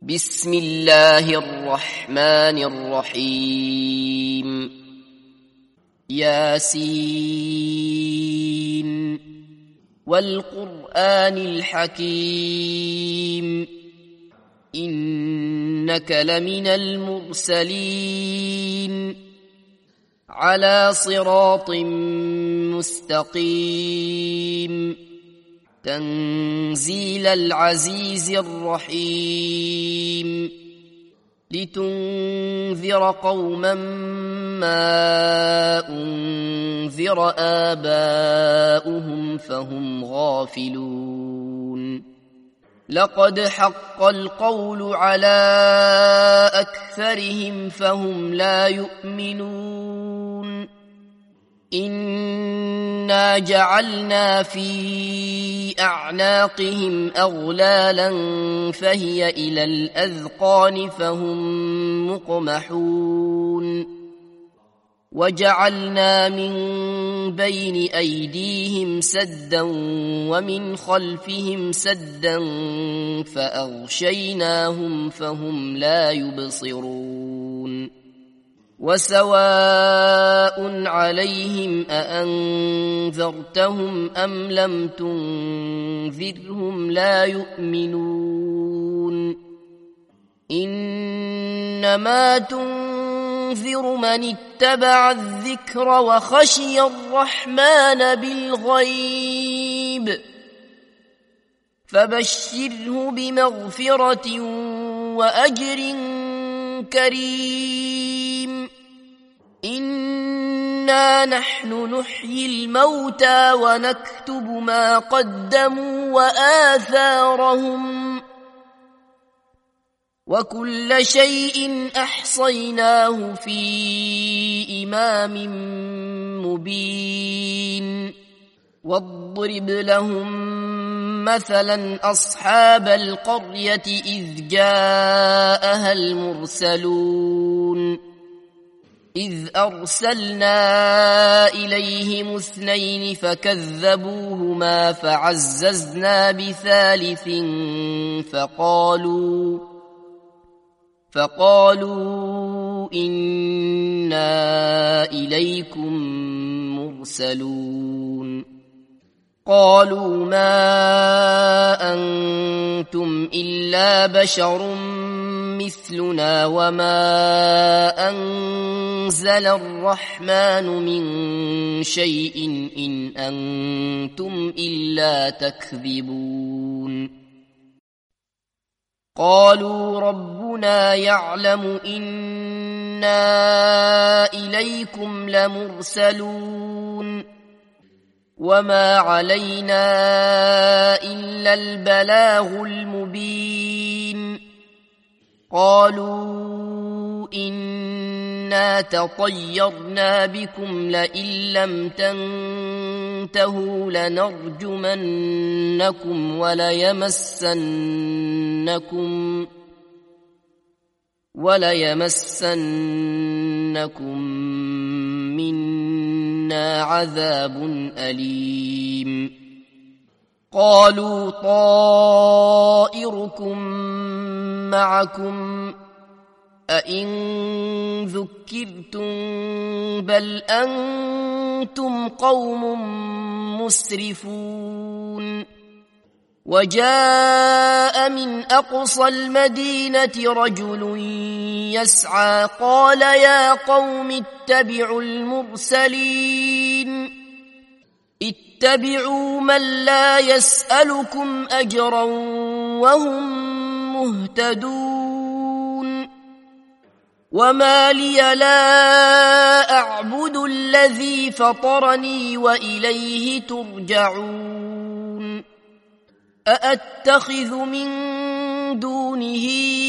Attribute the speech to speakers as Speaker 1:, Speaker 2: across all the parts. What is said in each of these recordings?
Speaker 1: بسم الله الرحمن الرحيم ياسين والقرآن الحكيم إنك لمن المرسلين على صراط مستقيم تنزيل العزيز الرحيم لتنذر قوما ما أنذر آباؤهم فهم غافلون لقد حق القول على أكثرهم فهم لا يؤمنون إنا جعلنا في أعناقهم أغلالا فهي إلى الأذقان فهم مقمحون وجعلنا من بين أيديهم سدا ومن خلفهم سدا فأغشيناهم فهم لا يبصرون وسواء عليهم أأنذرتهم أم لم تنذرهم لا يؤمنون إنما تنذر من اتبع الذكر وخشي الرحمن بالغيب فبشره بمغفرة وأجر كريم إنا نحن نحيي الموتى ونكتب ما قدموا وآثارهم وكل شيء أحصيناه في إمام مبين واضرب لهم مثلا أصحاب القرية إذ جاءها المرسلون إذ أرسلنا إليهم 2 فكذبوهما فعززنا بثالث فقالوا إنا إليكم مرسلون قالوا ما أنتم إلا بشر مثلنا وما أنزل الرحمن من شيء إن أنتم إلا تكذبون قالوا ربنا يعلم إنا إليكم لمرسلون وما علينا إلا البلاغ المبين قالوا إنا تطيرنا بكم لئن لم تنتهوا لنرجمنكم وليمسنكم منا عذاب أليم قالوا طائركم معكم أئن ذكرتم بل أنتم قوم مسرفون وجاء من أقصى المدينة رجل يسعى قال يا قوم اتبعوا المرسلين اتبعوا من لا يسألكم أجرا وهم مهتدون وما لي لا أعبد الذي فطرني وإليه ترجعون أأتخذ من دونه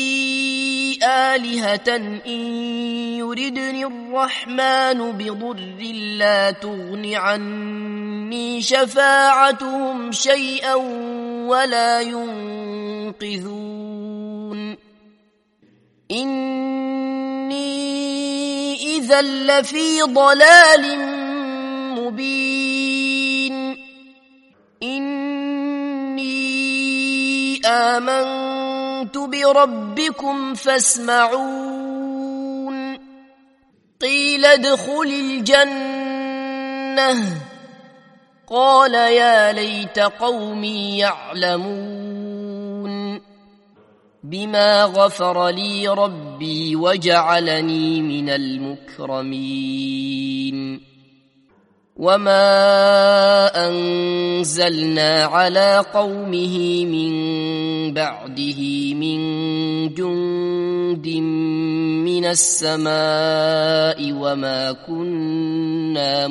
Speaker 1: آلهة إن يردني الرحمن بضر لا تغن عني شفاعتهم شيئا ولا ينقذون إني إذا لفي ضلال مبين آمنت ربكم فاسمعون قيل ادخل الجنة قال يا ليت قومي يعلمون بما غفر لي ربي وجعلني من المكرمين وما أنزلنا على قومه من بعده من جند من السماء وما كنا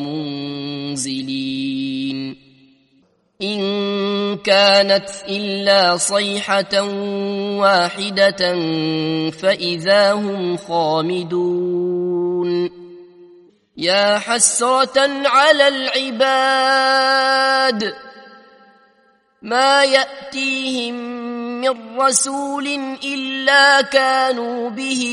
Speaker 1: منزلين إن كانت إلا صيحة واحدة فإذا هم خامدون يا حسرة على العباد ما يأتيهم من رسول إلا كانوا به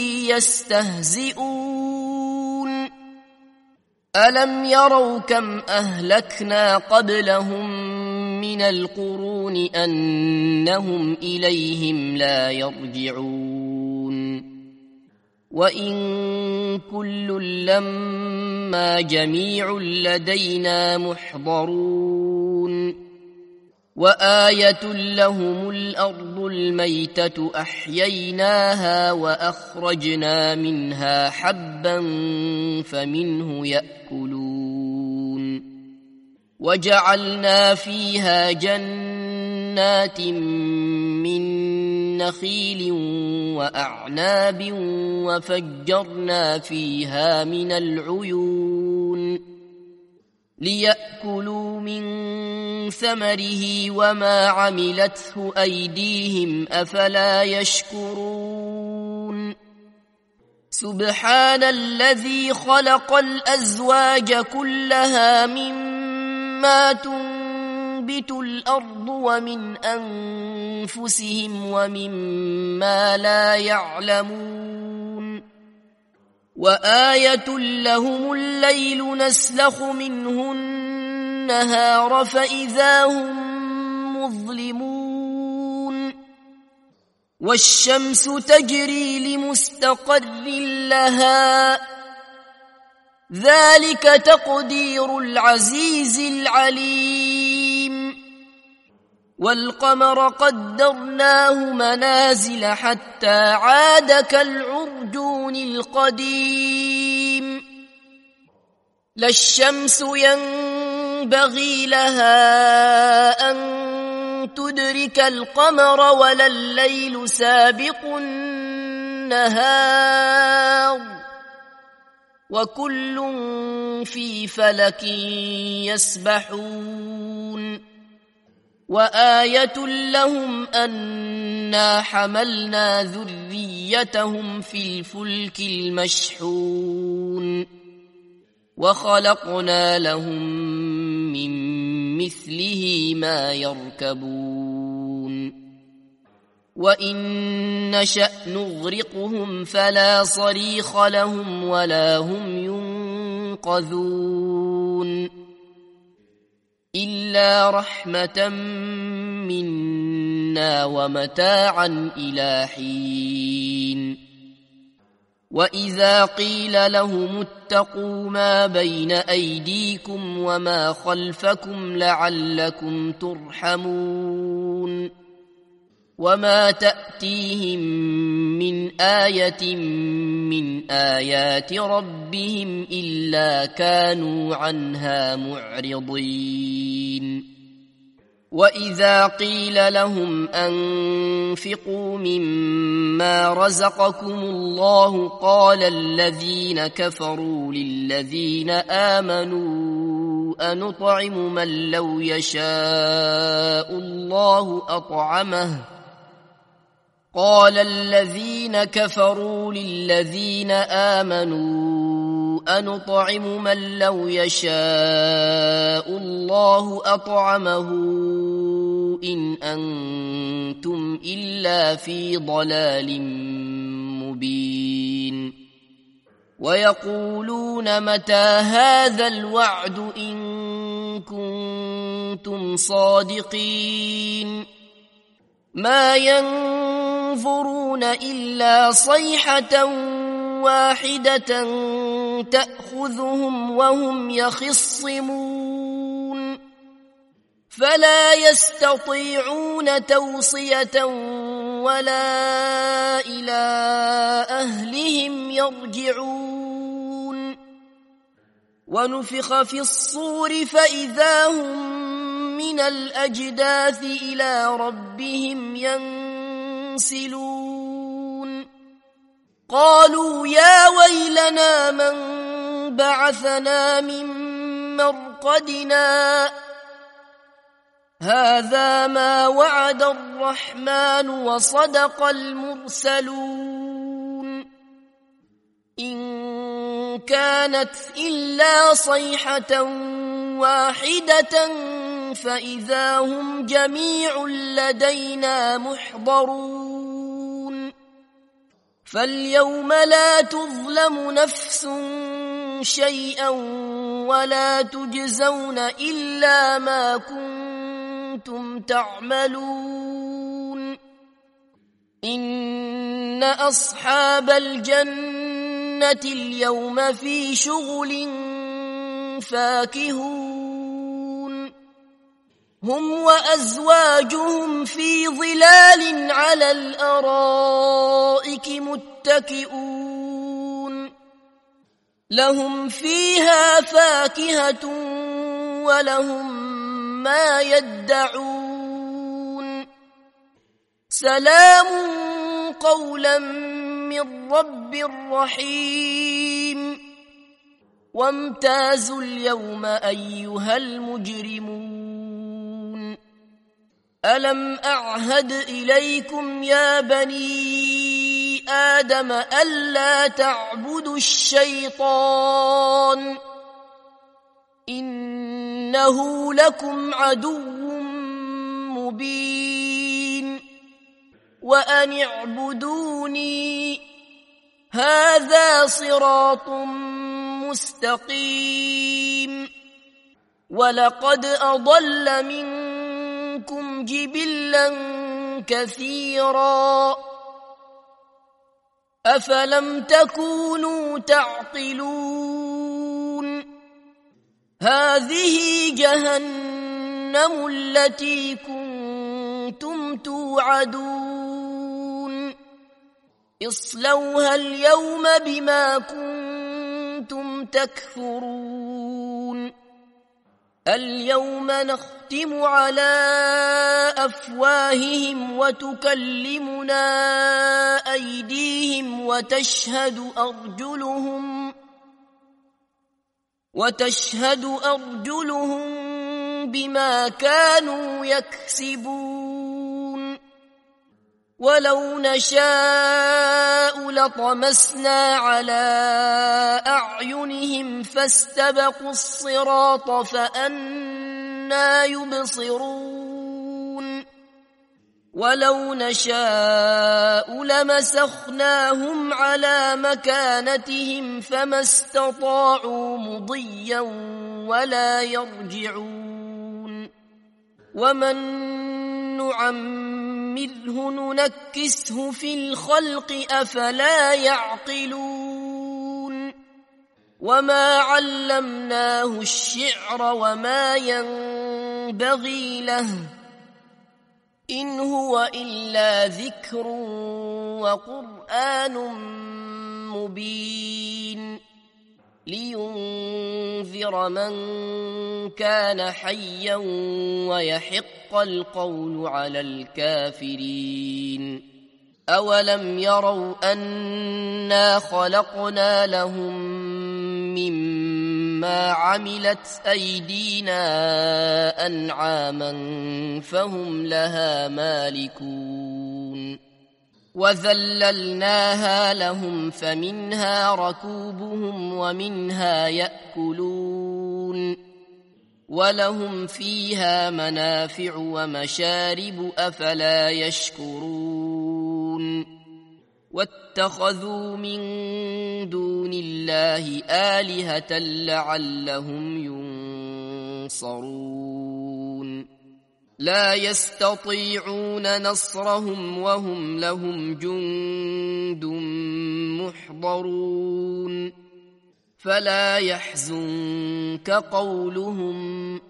Speaker 1: يستهزئون ألم يروا كم أهلكنا قبلهم من القرون أنهم إليهم لا يرجعون وإن كل لما جميع لدينا محضرون وآية لهم الأرض الميتة أحييناها وأخرجنا منها حبا فمنه يأكلون وجعلنا فيها جنات من نخيل وأعناب وفجرنا فيها من العيون ليأكلوا من ثمره وما عملته أيديهم أفلا يشكرون سبحان الذي خلق الأزواج كلها مما تنبت الأرض ومن أنفسهم ومما لا يعلمون وآية لهم الليل نسلخ منه النهار فإذا هم مظلمون والشمس تجري لمستقر لها ذلك تقدير العزيز العليم والقمر قدرناه منازل حتى عاد كالعرجون القديم لا الشمس ينبغي لها أن تدرك القمر ولا الليل سابق النهار وكل في فلك يسبحون وآية لهم أنا حملنا ذريتهم في الفلك المشحون وخلقنا لهم من مثله ما يركبون وإن نشأ نغرقهم فلا صريخ لهم ولا هم ينقذون إلا رحمة منا ومتاعا إلى حين وإذا قيل لهم اتقوا ما بين أيديكم وما خلفكم لعلكم ترحمون وما تأتيهم من آية من آيات ربهم إلا كانوا عنها معرضين وإذا قيل لهم أنفقوا مما رزقكم الله قال الذين كفروا للذين آمنوا أنطعم من لو يشاء الله أطعمه قال الذين كفروا للذين آمنوا أنطعم من لو يشاء الله أطعمه إن أنتم إلا في ضلال مبين ويقولون متى هذا الوعد إن كنتم صادقين ما ينظرون إلا صيحة واحدة تأخذهم وهم يخصمون فلا يستطيعون توصية ولا إلى أهلهم يرجعون ونفخ في الصور فإذا هم من الأجداث إلى ربهم ينسلون قالوا يا ويلنا من بعثنا من مرقدنا هذا ما وعد الرحمن وصدق المرسلون إن كانت إلا صيحة واحدة فإذا هم جميع لدينا محضرون فاليوم لا تظلم نفس شيئا ولا تجزون إلا ما كنتم تعملون إن أصحاب الجنة اليوم في شغل فاكهون هم وأزواجهم في ظلال على الأرائك متكئون لهم فيها فاكهة ولهم ما يدعون سلام قولا من رب رحيم وامتازوا اليوم أيها المجرمون ألم أعهد إليكم يا بني آدم ألا تعبدوا الشيطان إنه لكم عدو مبين وأن اعبدوني هذا صراط مستقيم ولقد أضل منكم جبلا كثيرا أفلم تكونوا تعقلون هذه جهنم التي كنتم توعدون اصلوها اليوم بما كنتم تكفرون اليوم نختم على أفواههم وتكلمنا أيديهم وتشهد أرجلهم بما كانوا يكسبون ولو نشاء لطمسنا على أعينهم فاستبقوا الصراط فأنى يبصرون ولو نشاء لمسخناهم على مكانتهم فما استطاعوا مضيا ولا يرجعون ومن نعمره ننكسه في الخلق أفلا يعقلون وما علمناه الشعر وما ينبغي له إن هو إلا ذكر وقرآن مبين لينذر من كان حيا ويحق القول على الكافرين أولم يروا أنا خلقنا لهم مما عملت أيدينا أنعاما فهم لها مالكون وذللناها لهم فمنها ركوبهم ومنها يأكلون ولهم فيها منافع ومشارب أفلا يشكرون واتخذوا من دون الله آلهة لعلهم ينصرون لا يستطيعون نصرهم وهم لهم جند محضرون فلا يحزنك قولهم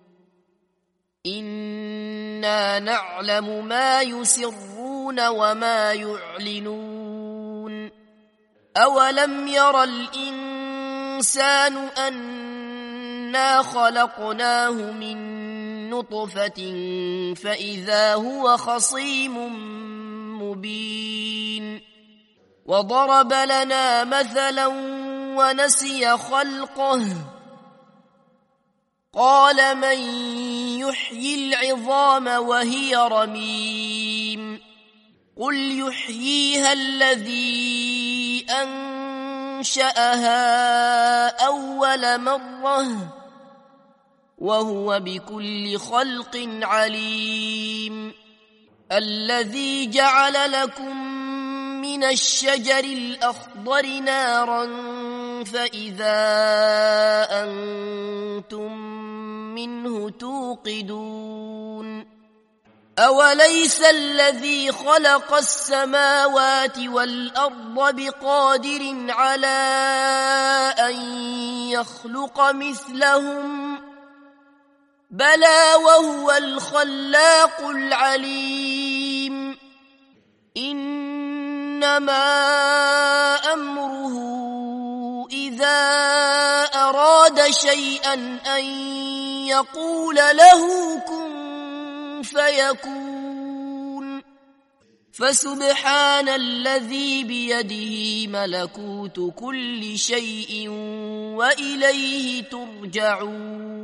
Speaker 1: إنا نعلم ما يسرون وما يعلنون أولم ير الإنسان أنا خلقناه من نطفة فإذا هو خصيم مبين وضرب لنا مثلا ونسي خلقه قال من يحيي العظام وهي رميم قل يحييها الذي أنشأها أول مرة وهو بكل خلق عليم الذي جعل لكم من الشجر الأخضر نارا فإذا أنتم منه توقدون أوليس الذي خلق السماوات والأرض بقادر على أن يخلق مثلهم بلى وهو الخلاق العليم إنما أمره إذا أراد شيئا أن يقول له كن فيكون فسبحان الذي بيده ملكوت كل شيء وإليه ترجعون